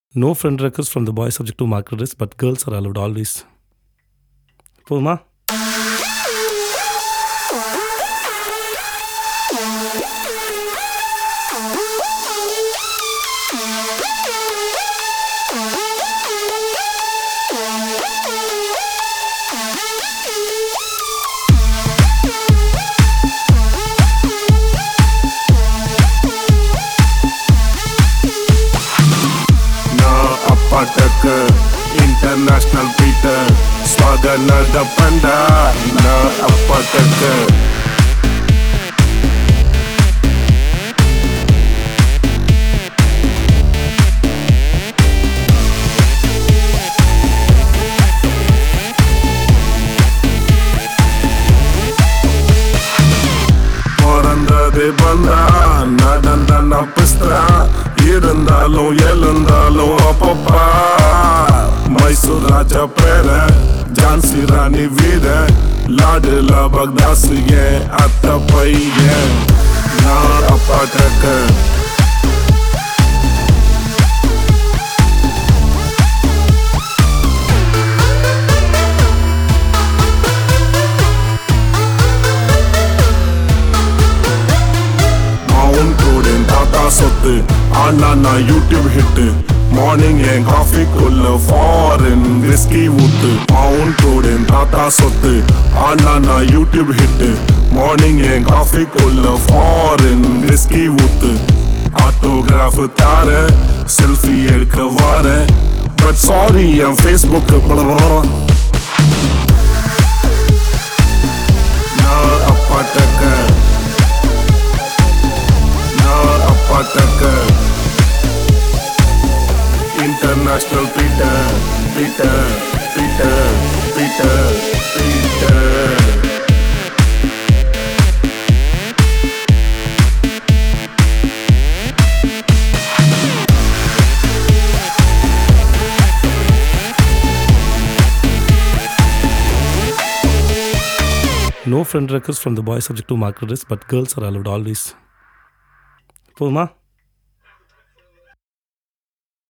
No friend request from the boys subject to mark request, but girls are allowed always. போதுமா? Pataka International Peter Swagana da Panda Na Apataka Porandade Banda Nadanda Napistra இருந்தாலும் எழுந்தாலும் அப்பப்பா மைசூர் ராஜா பேர ஜான்சி ராணி வீர லாடுல பக்தாசு ஏன் அத்த பையன் நான் அப்பா கக்க சொத்து ஆனா நான் யூடியூப் ஹிட் மார்னிங் என் காஃபிக்குள்ள ஃபாரின் விஸ்கி ஊத்து மவுண்டோட தாத்தா சொத்து ஆனா நான் யூடியூப் ஹிட் மார்னிங் என் காஃபிக்குள்ள ஃபாரின் விஸ்கி ஊத்து ஆட்டோகிராஃப் தார செல்ஃபி எடுக்க வார பட் சாரி என் ஃபேஸ்புக் நான் அப்பாட்டக்க Pataka International Peter Peter Peter Peter Peter No friend request from the boys subject to mark request, but girls are allowed always. போதுமா?